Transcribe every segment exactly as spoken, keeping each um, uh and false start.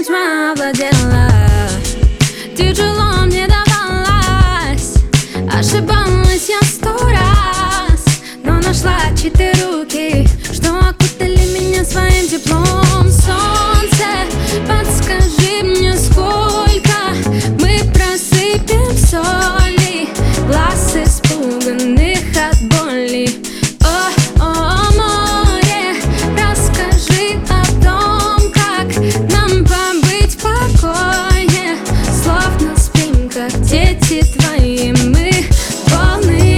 тьма овладела, тяжело мне давалось. Ошибалась я сто раз, но нашла чьи-то руки, что окутали меня своим теплом. Солнце, подскажи мне, сколько мы просыпем соли, глаз испуганных от боли. О, о, море, расскажи о том, как нам побыть в покое. Словно спим, как дети твои, мы волны.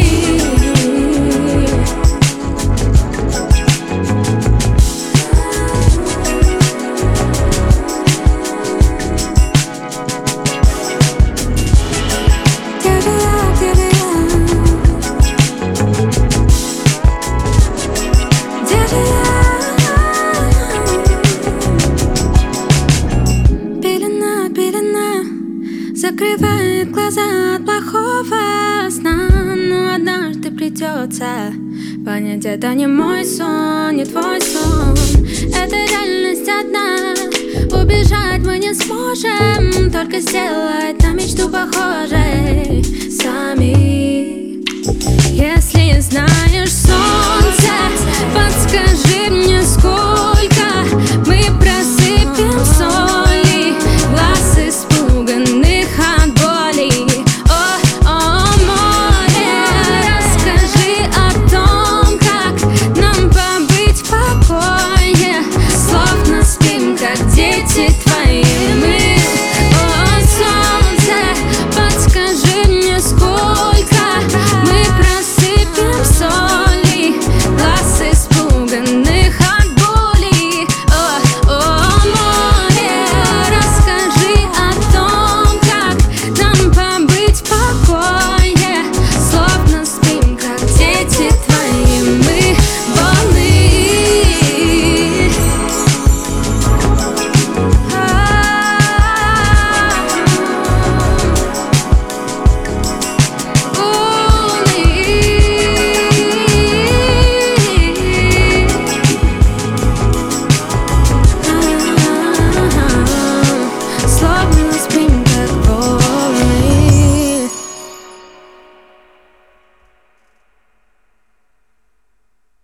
Закрывает глаза от плохого сна, но однажды придется понять, это не мой сон, не твой сон. Это реальность одна, убежать мы не сможем, только сделать на мечту похожей сами.